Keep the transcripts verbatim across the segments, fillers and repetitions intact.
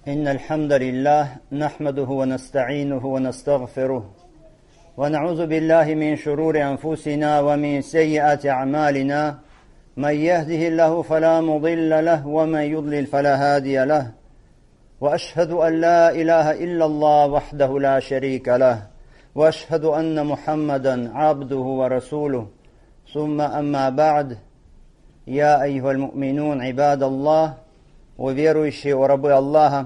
إن الحمد لله نحمده ونستعينه ونستغفره ونعوذ بالله من شرور أنفسنا ومن سيئات أعمالنا من يهده الله فلا مضل له ومن يضلل فلا هادي له وأشهد أن لا إله إلا الله وحده لا شريك له وأشهد أن محمدا عبده ورسوله ثم أما بعد يا أيها المؤمنون عباد الله уверующие, о рабы Аллаха,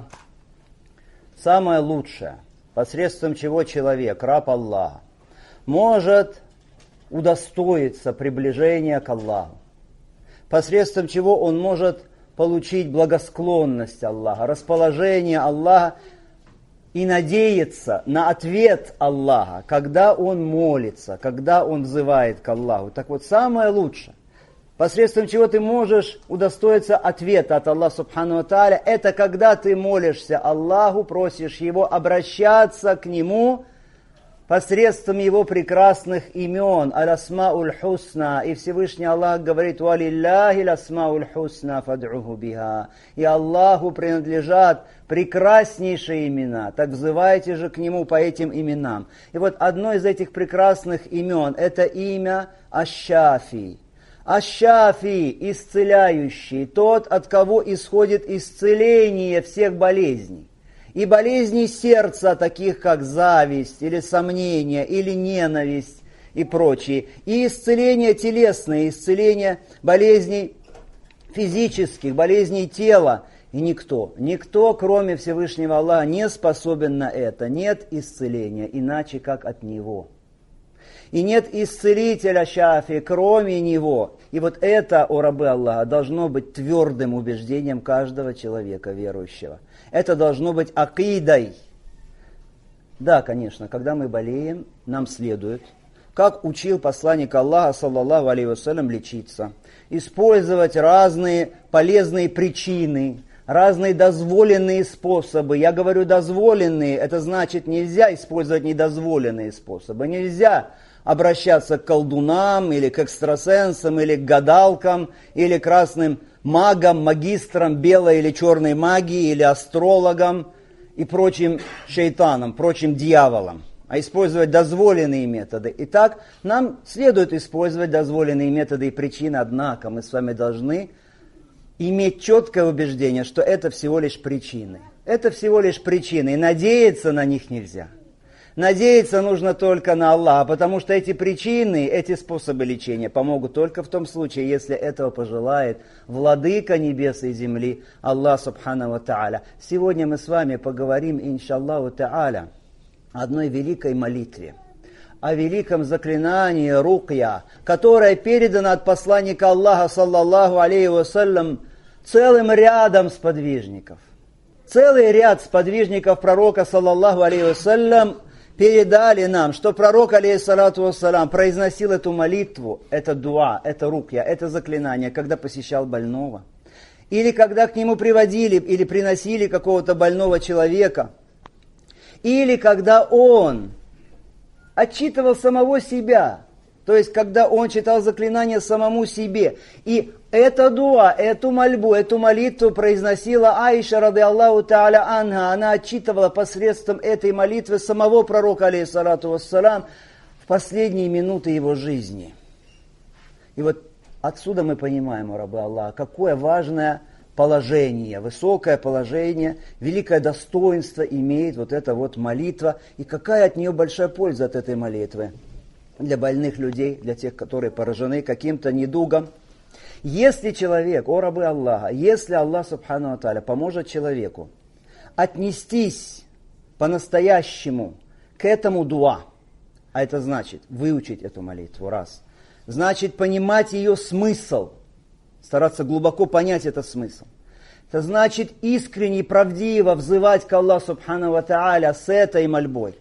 самое лучшее, посредством чего человек, раб Аллаха, может удостоиться приближения к Аллаху, посредством чего он может получить благосклонность Аллаха, расположение Аллаха и надеяться на ответ Аллаха, когда он молится, когда он взывает к Аллаху. Так вот, самое лучшее, посредством чего ты можешь удостоиться ответа от Аллаха Субхану ва Тааля, это когда ты молишься Аллаху, просишь Его обращаться к Нему посредством Его прекрасных имен, аль-асмауль хусна, и Всевышний Аллах говорит, валилляхи аль-асмауль хусна фад'уху биха, и Аллаху принадлежат прекраснейшие имена, так взывайте же к Нему по этим именам. И вот одно из этих прекрасных имен, это имя Аш-Шафи. Аш-Шафи, исцеляющий, тот, от кого исходит исцеление всех болезней. И болезней сердца, таких как зависть, или сомнение, или ненависть и прочие. И исцеление телесное, исцеление болезней физических, болезней тела. И никто, никто, кроме Всевышнего Аллаха, не способен на это. Нет исцеления, иначе как от Него. И нет исцелителя Шафи, кроме Него. И вот это, о рабы Аллаха, должно быть твердым убеждением каждого человека верующего. Это должно быть акидой. Да, конечно, когда мы болеем, нам следует, как учил посланник Аллаха, саллаллаху алейхи вассалям, лечиться. Использовать разные полезные причины, разные дозволенные способы. Я говорю дозволенные, это значит нельзя использовать недозволенные способы. Нельзя обращаться к колдунам, или к экстрасенсам, или к гадалкам, или к разным магам, магистрам белой или черной магии, или астрологам и прочим шейтанам, прочим дьяволам, а использовать дозволенные методы. Итак, нам следует использовать дозволенные методы и причины, однако мы с вами должны иметь четкое убеждение, что это всего лишь причины. Это всего лишь причины, и надеяться на них нельзя. Надеяться нужно только на Аллаха, потому что эти причины, эти способы лечения помогут только в том случае, если этого пожелает Владыка небес и земли, Аллах Субхану ва Тааля. Сегодня мы с вами поговорим, иншаллаху Тааля, о одной великой молитве, о великом заклинании рукья, которое передано от посланника Аллаха, саллаллаху алейхи вассалям, целым рядом сподвижников. Целый ряд сподвижников пророка, саллаллаху алейхи вассалям, передали нам, что пророк, алейхиссалату вассалам, произносил эту молитву, это дуа, это рукья, это заклинание, когда посещал больного. Или когда к нему приводили или приносили какого-то больного человека. Или когда он отчитывал самого себя. То есть, когда он читал заклинание самому себе. И это дуа, эту мольбу, эту молитву произносила Аиша, ради Аллаху Тааля анха. Она отчитывала посредством этой молитвы самого пророка, алейхиссалату вассалам, в последние минуты его жизни. И вот отсюда мы понимаем, о рабы Аллаха, какое важное положение, высокое положение, великое достоинство имеет вот эта вот молитва. И какая от нее большая польза от этой молитвы для больных людей, для тех, которые поражены каким-то недугом. Если человек, о рабы Аллаха, если Аллах Субхану ва Тааля поможет человеку отнестись по-настоящему к этому дуа, а это значит выучить эту молитву, раз, значит понимать ее смысл, стараться глубоко понять этот смысл, это значит искренне и правдиво взывать к Аллаху Субхану ва Тааля с этой мольбой,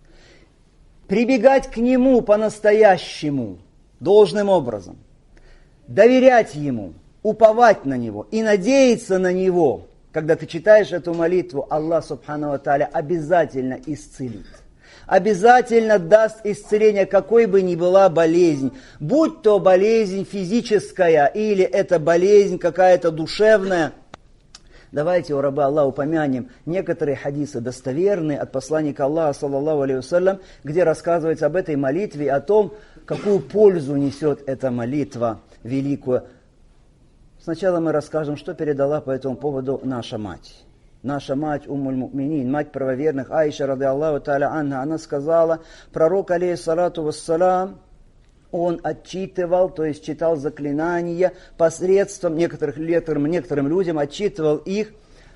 прибегать к Нему по-настоящему, должным образом, доверять Ему, уповать на Него и надеяться на Него. Когда ты читаешь эту молитву, Аллах Субхану ва Тааля обязательно исцелит. Обязательно даст исцеление, какой бы ни была болезнь. Будь то болезнь физическая или это болезнь какая-то душевная. Давайте, о рабы Аллаха, упомянем некоторые хадисы достоверные от посланника Аллаха, саллаллаху алейхи вассалям, где рассказывается об этой молитве и о том, какую пользу несет эта молитва великую. Сначала мы расскажем, что передала по этому поводу наша мать. Наша мать, Уммуль Му'минин, мать правоверных, Аиша, рады Аллаху та'аля анха, она сказала, пророк, алейхиссалату вассалам, он отчитывал, то есть читал заклинания посредством некоторых некоторым, некоторым людям, отчитывал их.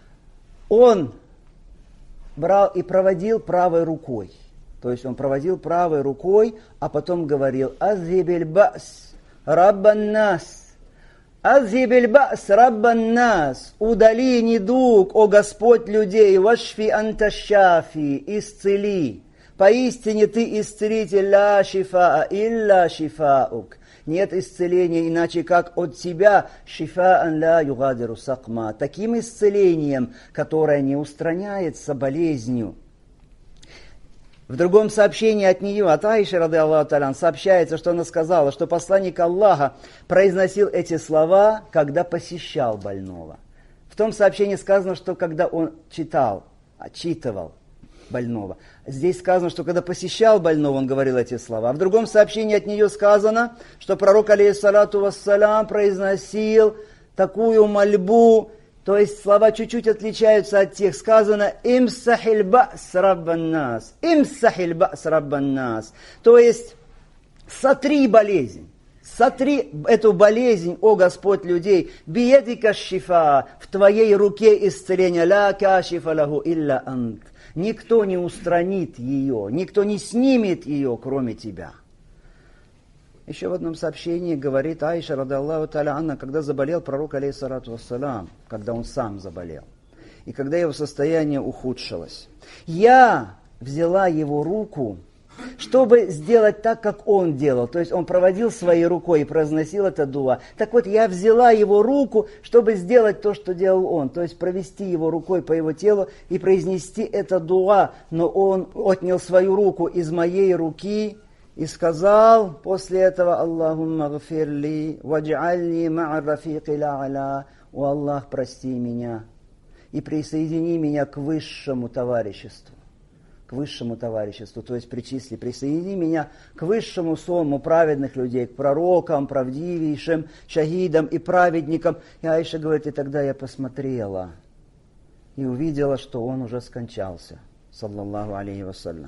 Он брал и проводил правой рукой. То есть он проводил правой рукой, а потом говорил «Аззибиль ба'с, раббан нас». «Аззибиль ба'с, раббан нас». Удали недуг, о Господь людей, «Вашфи анта шафи», исцели. Поистине ты исцелитель, ла шифаа, илля шифаук. Нет исцеления, иначе как от тебя, шифаан ла югадиру сакма. Таким исцелением, которое не устраняется болезнью. В другом сообщении от нее, от Аиши, рады Аллаху та'аля, сообщается, что она сказала, что посланник Аллаха произносил эти слова, когда посещал больного. В том сообщении сказано, что когда он читал, отчитывал больного. Здесь сказано, что когда посещал больного, он говорил эти слова. А в другом сообщении от нее сказано, что пророк, алейхиссалату вассалям, произносил такую мольбу, то есть слова чуть-чуть отличаются от тех. Сказано «Имсахиль ба'с раббан нас». «Имсахиль ба'с раббан нас». То есть сотри болезнь. Сотри эту болезнь, о Господь людей. «Биедика шифа». В твоей руке исцеление. «Ла кашифа лаху илля ант». Никто не устранит ее, никто не снимет ее, кроме тебя. Еще в одном сообщении говорит Аиша, рады Аллаху та'аля анха, когда заболел пророк, алейхиссалату вассалам, когда он сам заболел, и когда его состояние ухудшилось. Я взяла его руку, чтобы сделать так, как он делал. То есть он проводил своей рукой и произносил это дуа. Так вот, я взяла его руку, чтобы сделать то, что делал он. То есть провести его рукой по его телу и произнести это дуа. Но он отнял свою руку из моей руки и сказал после этого «Аллахумма гфирли, вадж'альни ма'ар рафиqи л'а'ля». «О Аллах, прости меня и присоедини меня к высшему товариществу». К высшему товариществу, то есть причисли, присоедини меня к высшему сонму праведных людей, к пророкам, правдивейшим, шахидам и праведникам. И Аиша говорит, и тогда я посмотрела и увидела, что он уже скончался, саллаллаху алейхи вассалям.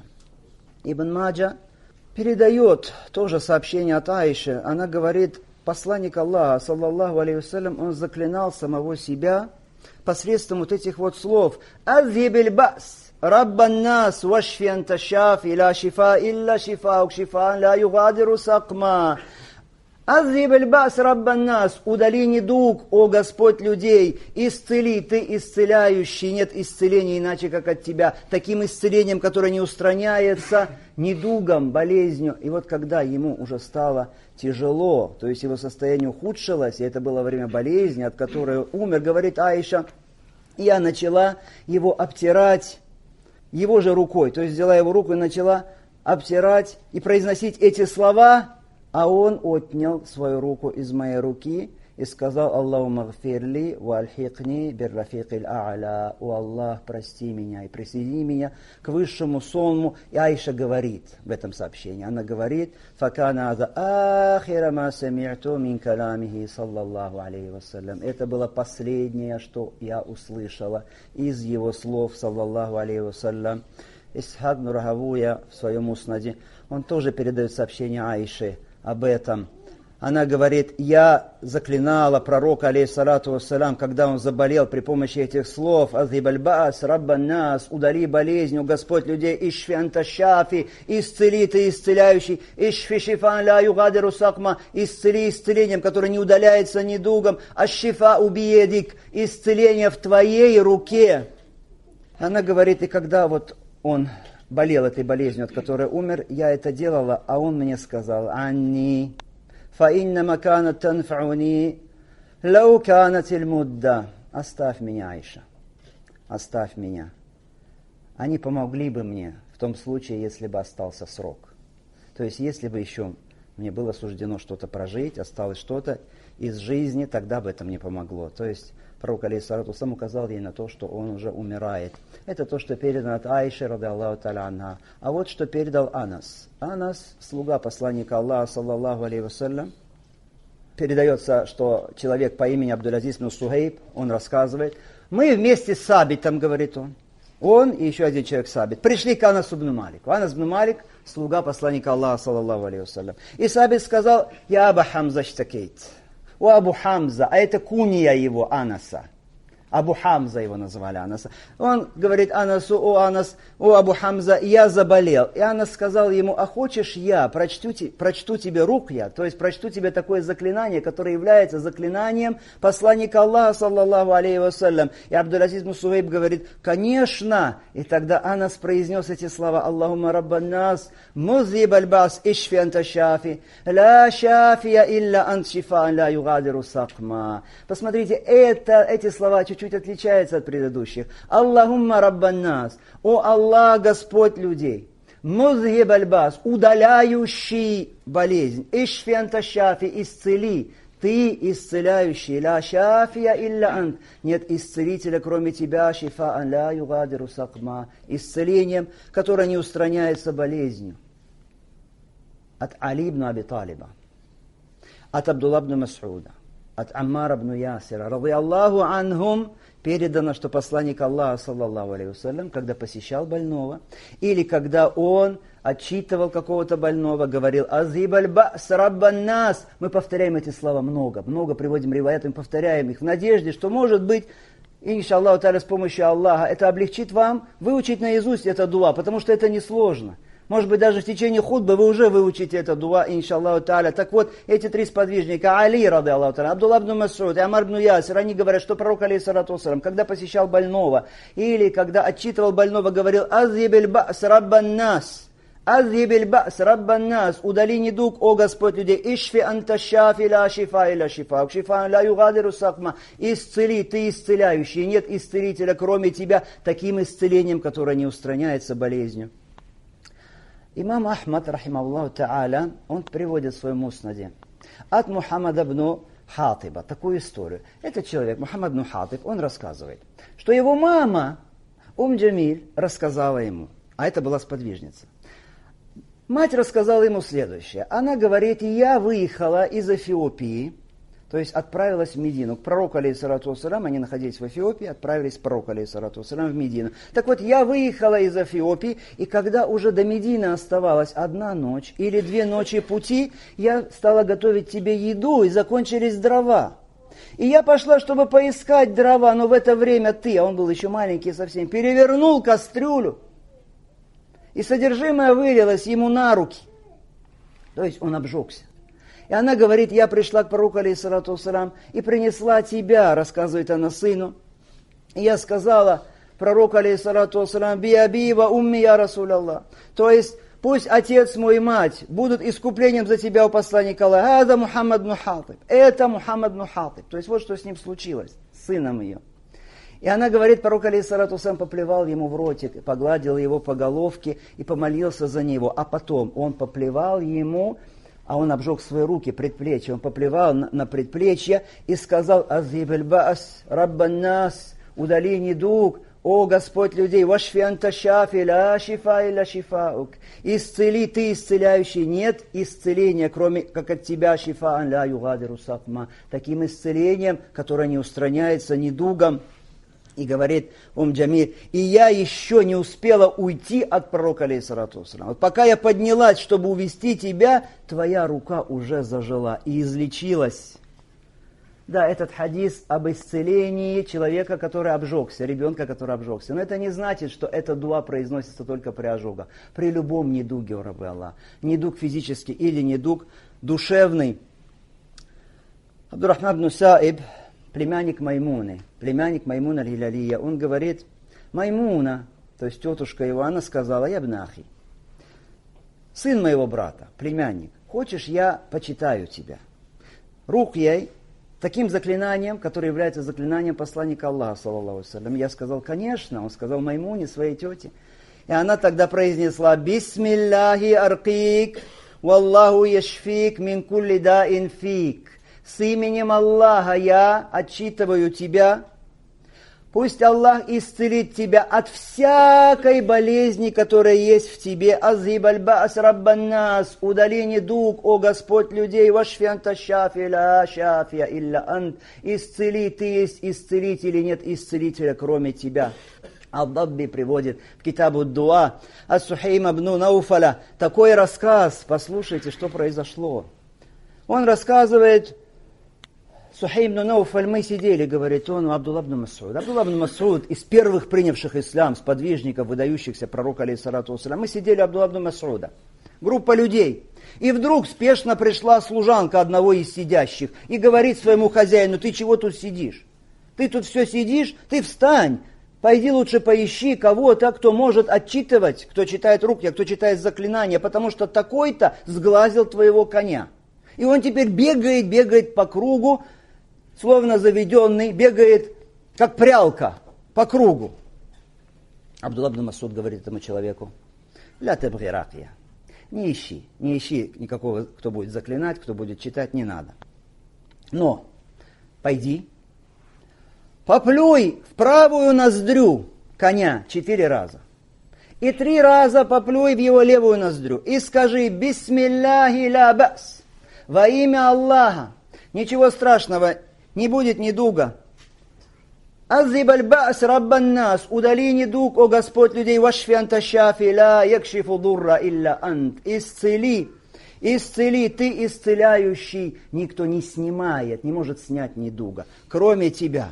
Ибн Маджа передает тоже сообщение от Аиши. Она говорит, посланник Аллаха, саллаллаху алейхи вассалям, он заклинал самого себя посредством вот этих вот слов. «Аззибиль ба'с, раббан нас, вашфи анта шафи, ла шифа илля шифаук, шифаан ла югадиру сакма». «Аззибиль ба'с, раббан нас», удали недуг, о Господь людей, исцели, ты исцеляющий, нет исцеления иначе, как от тебя, таким исцелением, которое не устраняется недугом, болезнью. И вот когда ему уже стало тяжело, то есть его состояние ухудшилось, и это было во время болезни, от которой умер, говорит Аиша, я начала его обтирать его же рукой, то есть взяла его руку и начала обтирать и произносить эти слова, а он отнял свою руку из моей руки и сказал «Аллахумма гфирли ва альхикни биррафикиль а'ля». «О Аллах, прости меня и присоедини меня к высшему сонму». И Аиша говорит в этом сообщении, она говорит «Факана аза ахира ма сами'ту мин каламихи саллаллаху алейхи вассалям». Это было последнее, что я услышала из его слов, саллаллаху алейхи вассалям. Исхак ибн Рахавуя в своем муснаде, он тоже передает сообщение Аиши об этом. Она говорит, я заклинала пророка, алейхиссалату вассалям, когда он заболел при помощи этих слов, «Аззибаль ба'с, раббан нас», удали болезнь, Господь людей, «Ишфи анта шафи», исцели ты исцеляющий, «Ишфи шифан ла югадиру сакма», исцели исцелением, которое не удаляется недугом, «Аш-шифа убиедик», исцеление в твоей руке. Она говорит, и когда вот он болел этой болезнью, от которой умер, я это делала, а он мне сказал, «Анни, фаиннама канат танфауни, лау канат иль-мудда». Оставь меня, Аиша, оставь меня. Они помогли бы мне в том случае, если бы остался срок. То есть, если бы еще мне было суждено что-то прожить, осталось что-то, из жизни, тогда бы это не помогло. То есть пророк алейхиссалату вассалам указал ей на то, что он уже умирает. Это то, что передано от Аиши, ради Аллаху та'аля анха. А вот что передал Анас. Анас, слуга посланника Аллаха, саллаллаху алейхи вассалям, передается, что человек по имени Абдул-Азиз ибн Сухейб, он рассказывает, мы вместе с Сабитом, говорит он, он и еще один человек Сабит, пришли к Анасу ибн Малику. Анас ибн Малик, слуга посланника Аллаха, саллаллаху алейхи вассалям. И Сабит сказал, я Аба Хамза штакейт. У Абу Хамза, а это кунья его, Анаса. Абу Хамза его называли Анаса. Он говорит Анасу, о Анас, о Абу Хамза, я заболел. И Анас сказал ему, а хочешь я прочту, прочту тебе рукья, то есть прочту тебе такое заклинание, которое является заклинанием посланника Аллаха, саллаллаху алейхи вассалям. И Абдул-Азиз ибн Сухейб говорит, конечно. И тогда Анас произнес эти слова, Аллахумма раббан нас, музиб аль-бас, ишфи анта шафи, ла шафия илля ант шифа, ла югадиру сакма. Посмотрите, это, эти слова чуть-чуть отличаются от предыдущих. Аллахумма раббан нас, о Аллах, Господь людей. Музгиб аль-бас, удаляющий болезнь. Ишфи анта шафи, исцели. Ты исцеляющий. Ла шафия илля ант. Нет исцелителя, кроме тебя. Шифа ла югадиру сакма. Исцелением, которое не устраняется болезнью. От Али ибн Аби Талиба. От Абдулла ибн Мас'уда. От Аммара ибн Ясира, ради Аллаху анхум, передано, что посланник Аллаха, саллаллаху алейхи вассалям, когда посещал больного, или когда он отчитывал какого-то больного, говорил «Азиб аль-ба'с раббан нас». Мы повторяем эти слова много, много приводим риваят, мы повторяем их в надежде, что, может быть, иншаллаху та'аля, с помощью Аллаха, это облегчит вам выучить наизусть это дуа, потому что это несложно. Может быть, даже в течение хутбы вы уже выучите это дуа, иншаллаху та'аля. Так вот, эти три сподвижника, Али, рады Аллаху та'аля, Абдулла ибн Мас'уд и Амар ибн Ясир, они говорят, что пророк, алейхиссалату вассалям, когда посещал больного, или когда отчитывал больного, говорил «Азибиль ба'с раббан нас». «Азибиль ба'с раббан нас». Удали недуг, о Господь людей. «Ишфи анта шафи ла шифа иля шифа». «Шифа ла югадиру сакма». Исцели, ты исцеляющий. Нет исцелителя, кроме тебя, таким исцелением, которое не устраняется болезнью. Имам Ахмад, рахимахуллаху та'аля, он приводит в своем муснаде от Мухаммада ибн Хатиба такую историю. Этот человек, Мухаммад ибн Хатиб, он рассказывает, что его мама, Ум Джамиль, рассказала ему, а это была сподвижница. Мать рассказала ему следующее. Она говорит, я выехала из Эфиопии, то есть отправилась в Медину. К пророку, алейхиссалату вассалям, они находились в Эфиопии, отправились к пророку, алейхиссалату вассалям, в Медину. Так вот, я выехала из Эфиопии, и когда уже до Медины оставалась одна ночь или две ночи пути, я стала готовить тебе еду, и закончились дрова. И я пошла, чтобы поискать дрова, но в это время ты, а он был еще маленький совсем, перевернул кастрюлю, и содержимое вылилось ему на руки. То есть он обжегся. И она говорит, я пришла к пророку, алейхиссалату вассалям, и принесла тебя, рассказывает она сыну. И я сказала пророку, алейхиссалату вассалям, би аби ва умми я Расулаллах. То есть, пусть отец мой и мать будут искуплением за тебя у посланника Аллаха. Это Мухаммад ибн Хатиб. Это Мухаммад ибн Хатиб. То есть, вот что с ним случилось, с сыном ее. И она говорит, пророк, алейхиссалату вассалям, поплевал ему в ротик, погладил его по головке и помолился за него. А потом он поплевал ему, а он обжег свои руки, предплечья, он поплевал на, на предплечье и сказал, «Азиб аль-баас, раббан нас, удали недуг, о Господь людей, вашфи анта шафи, ла шифа илля шифаук». Исцели, ты исцеляющий, нет исцеления, кроме как от тебя, шифа ла югадиру сакма. Таким исцелением, которое не устраняется недугом. И говорит Ум Джамиль, и я еще не успела уйти от пророка, алейхиссалату вассалям. Вот пока я поднялась, чтобы увести тебя, твоя рука уже зажила и излечилась. Да, этот хадис об исцелении человека, который обжегся, ребенка, который обжегся. Но это не значит, что эта дуа произносится только при ожогах. При любом недуге, о рабы Аллах. Недуг физический или недуг душевный. Абдуррахман ибн Саиб, племянник Маймуны, племянник Маймуна аль-Гилялия, он говорит, Маймуна, то есть тетушка его, она сказала, я бнахи, сын моего брата, племянник, хочешь, я почитаю тебя? Рукьей, таким заклинанием, которое является заклинанием посланника Аллаха, саллаллаху алейхи ва саллям. Я сказал, конечно, он сказал Маймуне, своей тете. И она тогда произнесла, бисмиллахи аркик, валлаху яшфик мин кулли даин фик. с именем Аллаха я отчитываю тебя. Пусть Аллах исцелит тебя от всякой болезни, которая есть в тебе. Азиб аль-баас раббан-нас, удали недуг, о Господь людей, вашфи анта шафи ла шафия илля ант. Исцели, ты есть исцелитель, и нет исцелителя, кроме тебя. Аль-Дабби приводит в китабу Дуа ас-Сухейм ибн Науфаля такой рассказ. Послушайте, что произошло. Он рассказывает, Сухейм ибн Науфаль, мы сидели, говорит он, у Абдулла ибн Мас'уд. Абдулла ибн Мас'уд, из первых принявших ислам, сподвижников, выдающихся пророка, алейхиссалату вассалям. Мы сидели у Абдулла ибн Мас'уда. Группа людей. И вдруг спешно пришла служанка одного из сидящих и говорит своему хозяину: ты чего тут сидишь? Ты тут все сидишь? Ты встань. Пойди лучше поищи кого-то, кто может отчитывать, кто читает руки, кто читает заклинания, потому что такой-то сглазил твоего коня. И он теперь бегает, бегает по кругу, словно заведенный, бегает, как прялка, по кругу. Абдулла ибн Мас'уд говорит этому человеку: ля тебги ракия. Не ищи, не ищи никакого, кто будет заклинать, кто будет читать, не надо. Но пойди, поплюй в правую ноздрю коня четыре раза. И три раза поплюй в его левую ноздрю. И скажи: бисмилляхи ля бас. Во имя Аллаха. Ничего страшного, не будет недуга. Азиб аль-баас раббан-нас. Удали недуг, о Господь людей. Вашфи анта шафи ла якшифу дурра илля ант. Исцели, исцели, ты исцеляющий. Никто не снимает, не может снять недуга, кроме тебя.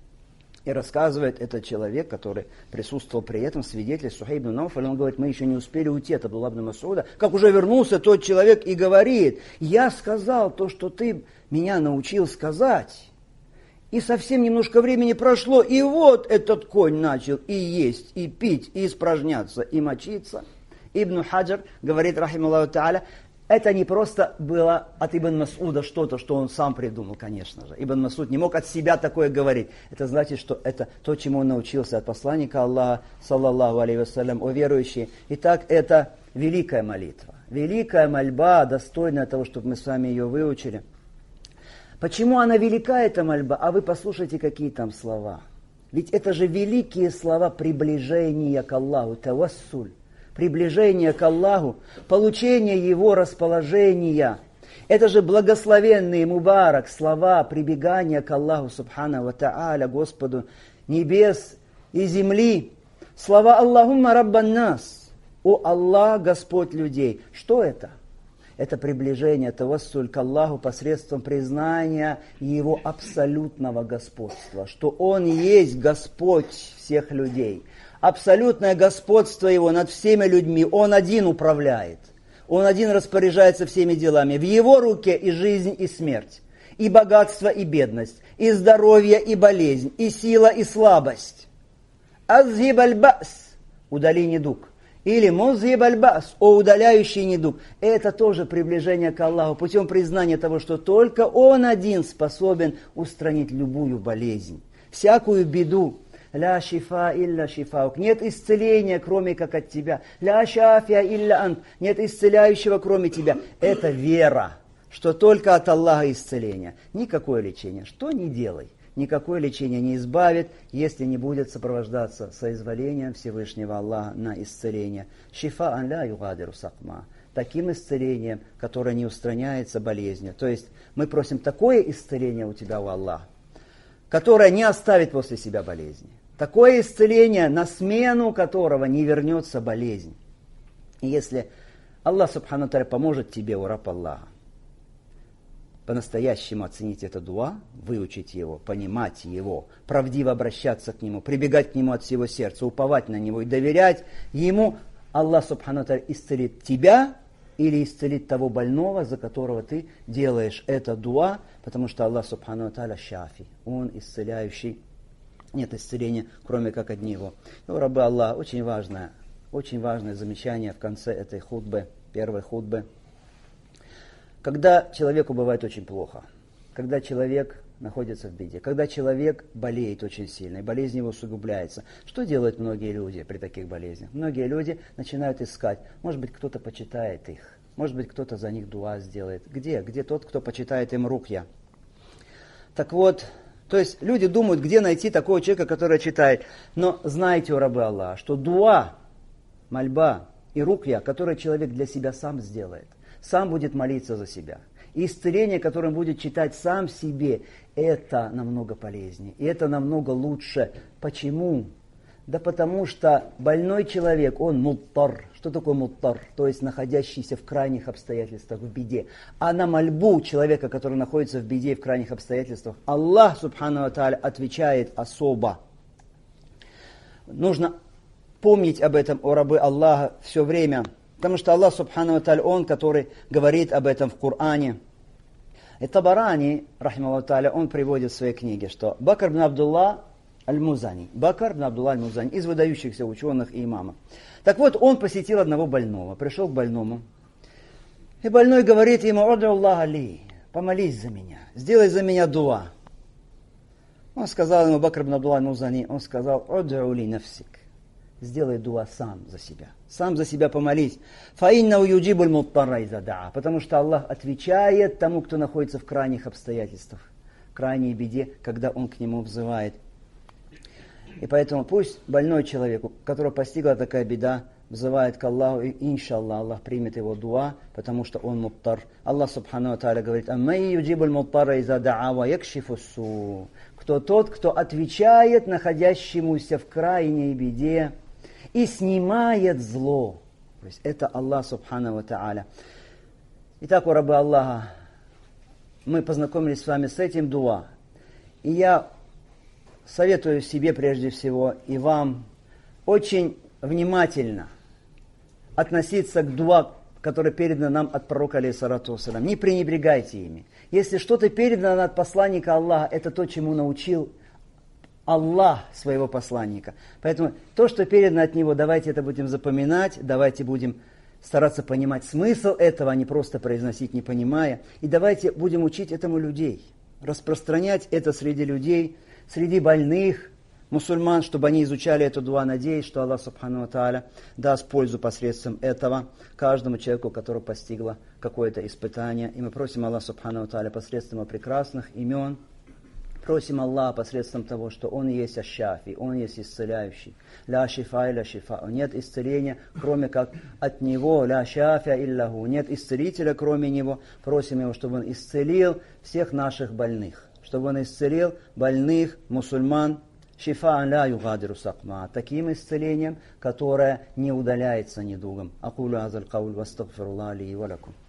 И рассказывает этот человек, который присутствовал при этом, свидетель Сухейм ибн Науфаль, он говорит: мы еще не успели уйти от Абдулла ибн Мас'уда, как уже вернулся тот человек и говорит: я сказал то, что ты меня научил сказать. И совсем немножко времени прошло, и вот этот конь начал и есть, и пить, и испражняться, и мочиться. Ибн Хаджар говорит, рахималлаху та'аля, это не просто было от Ибн Мас'уда что-то, что он сам придумал, конечно же. Ибн Мас'уд не мог от себя такое говорить. Это значит, что это то, чему он научился от посланника Аллаха, саллаллаху алейхи вассалям, о верующие. Итак, это великая молитва. Великая мольба, достойная того, чтобы мы с вами ее выучили. Почему она велика, эта мольба? А вы послушайте, какие там слова. Ведь это же великие слова приближения к Аллаху, тавассуль. Приближение к Аллаху, получение Его расположения. Это же благословенные мубарак, слова прибегания к Аллаху субхана ва та'аля, Господу небес и земли. Слова Аллахумма раббан нас, о Аллах, Господь людей. Что это? Это приближение, тавассуль к Аллаху посредством признания Его абсолютного господства, что Он есть Господь всех людей. Абсолютное господство Его над всеми людьми. Он один управляет. Он один распоряжается всеми делами. В Его руке и жизнь, и смерть, и богатство, и бедность, и здоровье, и болезнь, и сила, и слабость. Азхиб аль-бас, удали недуг. Или музхиб аль-бас, о удаляющий недуг. Это тоже приближение к Аллаху путем признания того, что только Он один способен устранить любую болезнь, всякую беду. Ля шифа илля шифаук. Нет исцеления, кроме как от тебя. Ля шафия илля ант. Нет исцеляющего, кроме тебя. Это вера, что только от Аллаха исцеление. Никакое лечение. Что ни делай, никакое лечение не избавит, если не будет сопровождаться соизволением Всевышнего Аллаха на исцеление. Шифа ан ля югадиру сакма. Таким исцелением, которое не устраняется болезнью. То есть мы просим такое исцеление у тебя, у Аллаха, которое не оставит после себя болезни. Такое исцеление, на смену которого не вернется болезнь. И если Аллах субхану тааля поможет тебе, о раб Аллаха, по-настоящему оценить это дуа, выучить его, понимать его, правдиво обращаться к нему, прибегать к нему от всего сердца, уповать на него и доверять ему, Аллах субхану тааля исцелит тебя или исцелит того больного, за которого ты делаешь это дуа, потому что Аллах субхану тааля шафи, Он исцеляющий. Нет исцеления, кроме как от Него. Ну, рабы Аллаха, очень важное, очень важное замечание в конце этой хутбы, первой хутбы. Когда человеку бывает очень плохо, когда человек находится в беде, когда человек болеет очень сильно, и болезнь его усугубляется, что делают многие люди при таких болезнях? Многие люди начинают искать, может быть, кто-то почитает их, может быть, кто-то за них дуа сделает. Где? Где тот, кто почитает им рукья? Так вот, то есть люди думают, где найти такого человека, который читает. Но знайте, о рабы Аллаха, что дуа, мольба и рукья, которые человек для себя сам сделает, сам будет молиться за себя. И исцеление, которое он будет читать сам себе, это намного полезнее. И это намного лучше. Почему? Да потому что больной человек, он муттар. Что такое муттар? То есть находящийся в крайних обстоятельствах, в беде. А на мольбу человека, который находится в беде и в крайних обстоятельствах, Аллах, субхану ва тааля, отвечает особо. Нужно помнить об этом, о рабы Аллаха, все время. Потому что Аллах, субхану ва тааля, Он, который говорит об этом в Коране. И Табарани, рахимахуллаху тааля, он приводит в своей книге, что Бакр ибн Абдулла аль-Музани, Бакр ибн Абдулла аль-Музани, из выдающихся ученых и имамов. Так вот, он посетил одного больного, пришел к больному. И больной говорит ему: «Уду Аллаха ли, помолись за меня, сделай за меня дуа». Он сказал ему, Бакр ибн Абдулла аль-Музани, он сказал: «Уду ли нафсик». Сделай дуа сам за себя. Сам за себя помолись. Фаинна уюджибуль муттарра иза даа. Потому что Аллах отвечает тому, кто находится в крайних обстоятельствах, в крайней беде, когда он к нему взывает. И поэтому пусть больной человек, которого постигла такая беда, взывает к Аллаху, и иншаллах Аллах примет его дуа, потому что он муттар. Аллах субхану ва тааля говорит: «Аммай юджибуль муттарра иза даа ва якшифу су». Кто тот, кто отвечает находящемуся в крайней беде и снимает зло. То есть это Аллах субхану ва тааля. Итак, о рабы Аллаха, мы познакомились с вами с этим дуа. И я советую себе прежде всего и вам очень внимательно относиться к дуа, которое передано нам от пророка алейхиссалату вассалям. Не пренебрегайте ими. Если что-то передано от посланника Аллаха, это то, чему научил Аллах своего посланника. Поэтому то, что передано от него, давайте это будем запоминать, давайте будем стараться понимать смысл этого, а не просто произносить, не понимая. И давайте будем учить этому людей, распространять это среди людей, среди больных мусульман, чтобы они изучали эту дуа, надеясь, что Аллах субхану ва тааля даст пользу посредством этого каждому человеку, которого постигло какое-то испытание. И мы просим Аллах субхану ва тааля посредством прекрасных имен, просим Аллаха посредством того, что Он есть аш-шафи, Он есть исцеляющий. Ля шифа илля шифа. Нет исцеления, кроме как от Него. Ля шафя илляху. Нет исцелителя, кроме Него. Просим Его, чтобы Он исцелил всех наших больных. Чтобы Он исцелил больных мусульман, шифаан ля югадиру сакма, таким исцелением, которое не удаляется недугом. Акулу азаль кауль вастагфируллах ли ва лакум.